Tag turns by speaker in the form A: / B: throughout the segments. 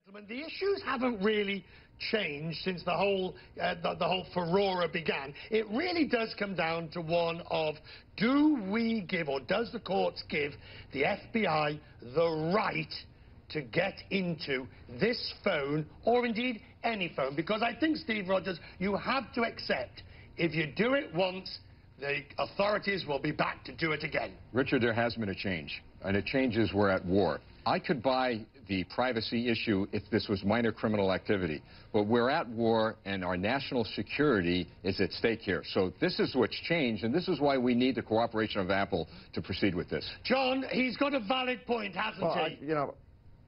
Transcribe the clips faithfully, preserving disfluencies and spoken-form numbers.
A: The issues haven't really changed since the whole uh, the, the whole furore began. It really does come down to one of, do we give, or does the courts give the F B I the right to get into this phone, or indeed any phone? Because I think, Steve Rogers, you have to accept, if you do it once, the authorities will be back to do it again.
B: Richard, there has been a change, and it changes we're at war. I could buy the privacy issue if this was minor criminal activity, but we're at war and our national security is at stake here. So this is what's changed, and this is why we need the cooperation of Apple to proceed with this.
A: John, he's got a valid point, hasn't
C: well,
A: he?
C: I, you know,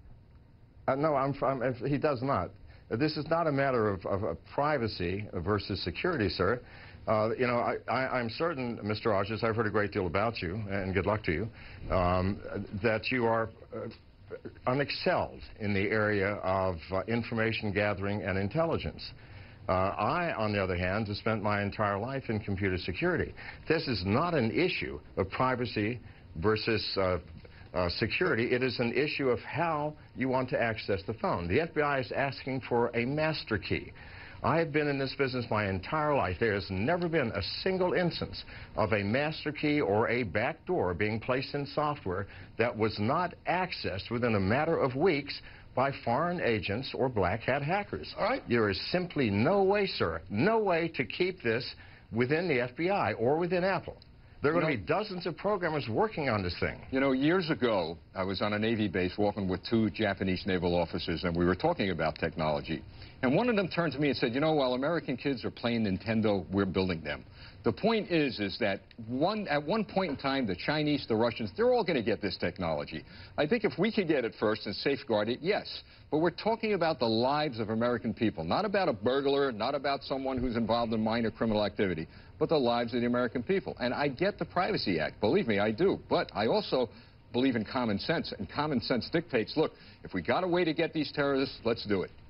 C: uh, no, I'm, I'm, he does not. This is not a matter of, of, of privacy versus security, sir. Uh, you know, I, I, I'm certain, Mister Rogers, I've heard a great deal about you, and good luck to you, um, that you are uh, unexcelled in the area of uh, information gathering and intelligence. Uh, I, on the other hand, have spent my entire life in computer security. This is not an issue of privacy versus uh, uh, security. It is an issue of how you want to access the phone. The F B I is asking for a master key. I have been in this business my entire life. There has never been a single instance of a master key or a back door being placed in software that was not accessed within a matter of weeks by foreign agents or black hat hackers.
A: All right.
C: There is simply no way, sir, no way to keep this within the F B I or within Apple. There are going to be dozens of programmers working on this thing.
B: You know, years ago, I was on a Navy base walking with two Japanese naval officers, and we were talking about technology. And one of them turned to me and said, you know, while American kids are playing Nintendo, we're building them. The point is, is that one, at one point in time, the Chinese, the Russians, they're all going to get this technology. I think if we could get it first and safeguard it, yes. But we're talking about the lives of American people, not about a burglar, not about someone who's involved in minor criminal activity, but the lives of the American people. And I get the Privacy Act. Believe me, I do. But I also believe in common sense. And common sense dictates, look, if we got a way to get these terrorists, let's do it.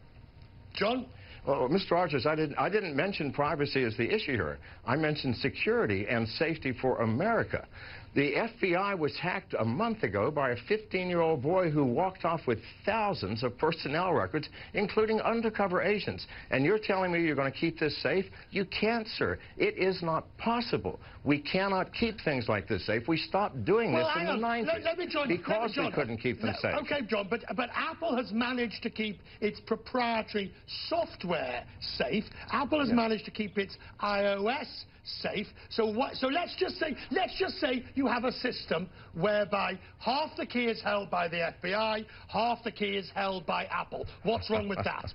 A: John?
C: Well, Mister Rogers, I didn't, I didn't mention privacy as the issue here. I mentioned security and safety for America. The F B I was hacked a month ago by a fifteen-year-old boy who walked off with thousands of personnel records, including undercover agents. And you're telling me you're going to keep this safe? You can't, sir. It is not possible. We cannot keep things like this safe. We stopped doing
A: well,
C: this in
A: on.
C: the nineties
A: let, let me join,
C: because
A: let me
C: we couldn't keep them
A: no,
C: safe.
A: Okay, John, but, but Apple has managed to keep its proprietary software safe. Apple has yeah. managed to keep its iOS safe. So what? So let's just say, let's just say you have a system whereby half the key is held by the F B I, half the key is held by Apple. What's wrong with that?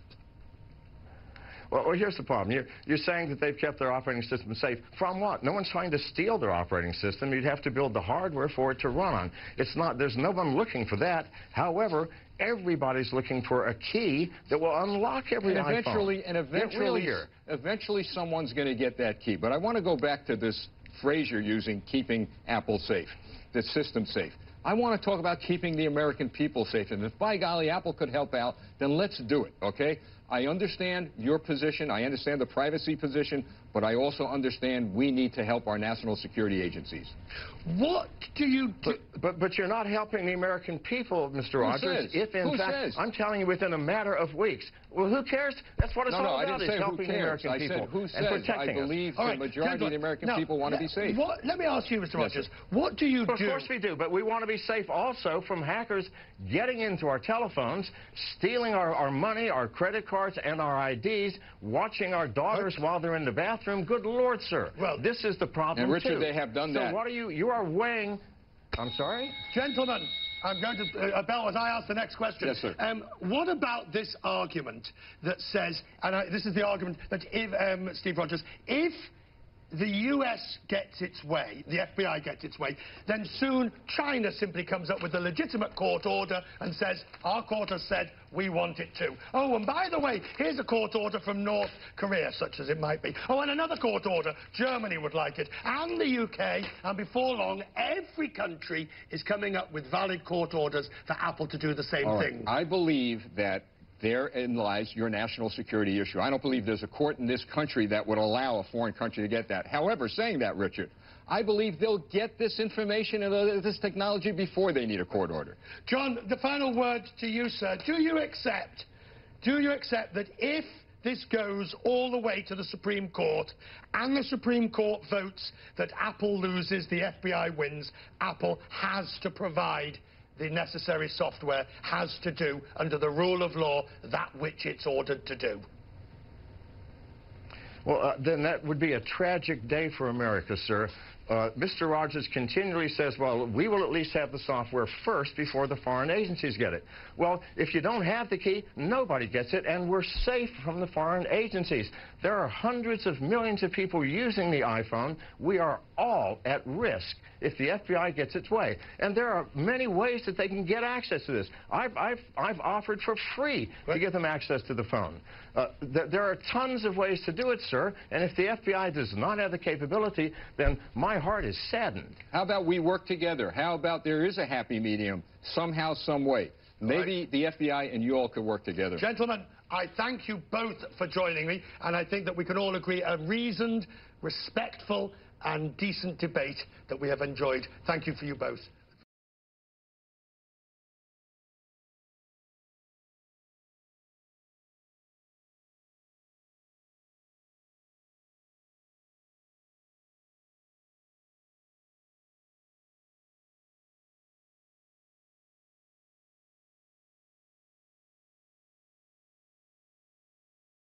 C: Well, well, here's the problem. You're, you're saying that they've kept their operating system safe. From what? No one's trying to steal their operating system. You'd have to build the hardware for it to run on. It's not, there's no one looking for that. However, everybody's looking for a key that will unlock every
B: and eventually,
C: iPhone.
B: And eventually, eventually someone's going to get that key. But I want to go back to this phrase you're using, keeping Apple safe, the system safe. I want to talk about keeping the American people safe. And if, by golly, Apple could help out, then let's do it, okay? I understand your position. I understand the privacy position. But I also understand we need to help our national security agencies.
A: What do you do?
C: But, but, but you're not helping the American people, Mister Rogers. If, in
B: who
C: fact,
B: says?
C: I'm telling you, within a matter of weeks. Well, who cares? That's what it's
B: no,
C: all
B: no,
C: about,
B: I didn't
C: is
B: say
C: helping
B: who
C: the
B: cares.
C: American
B: I
C: people
B: said, who
C: and
B: says?
C: protecting
B: I believe
C: us.
B: the
A: right,
B: majority of the American
A: now,
B: people want to be safe.
A: What, let me ask you, Mister Rogers,
B: yes,
A: what do you
C: well,
A: do?
C: Of course we do, but we want to be safe also from hackers getting into our telephones, stealing our, our money, our credit cards, and our I Ds, watching our daughters okay. while they're in the bathroom. Good Lord, sir.
A: Well,
C: this is the problem,
B: And Richard,
C: too.
B: they have done
C: so
B: that.
C: So what are you, you are weighing, I'm sorry?
A: Gentlemen, I'm going to, uh, Bell, as I ask the next question.
B: Yes, sir.
A: Um, what about this argument that says, and I, this is the argument that if, um, Steve Rogers, if the U S gets its way, the F B I gets its way, then soon China simply comes up with a legitimate court order and says, our court has said we want it too. Oh, and by the way, here's a court order from North Korea, such as it might be. Oh, and another court order, Germany would like it, and the U K, and before long, every country is coming up with valid court orders for Apple to do the same
B: All right.
A: thing.
B: I believe that therein lies your national security issue. I don't believe there's a court in this country that would allow a foreign country to get that. However, saying that, Richard, I believe they'll get this information and uh, this technology before they need a court order.
A: John, the final word to you, sir. Do you accept, do you accept that if this goes all the way to the Supreme Court and the Supreme Court votes that Apple loses, the F B I wins, Apple has to provide the necessary software, has to do, under the rule of law, that which it's ordered to do?
C: Well, uh, then that would be a tragic day for America, sir. Uh, Mister Rogers continually says, well, we will at least have the software first before the foreign agencies get it. Well, if you don't have the key, nobody gets it, and we're safe from the foreign agencies. There are hundreds of millions of people using the iPhone. We are all at risk if the F B I gets its way. And there are many ways that they can get access to this. I've, I've, I've offered for free to give them access to the phone. Uh, th there are tons of ways to do it, sir, and if the F B I does not have the capability, then my heart is saddened.
B: How about we work together? How about there is a happy medium, somehow, some way? Maybe right. the F B I and you all could work together.
A: Gentlemen, I thank you both for joining me, and I think that we can all agree a reasoned, respectful and decent debate that we have enjoyed. Thank you for you both.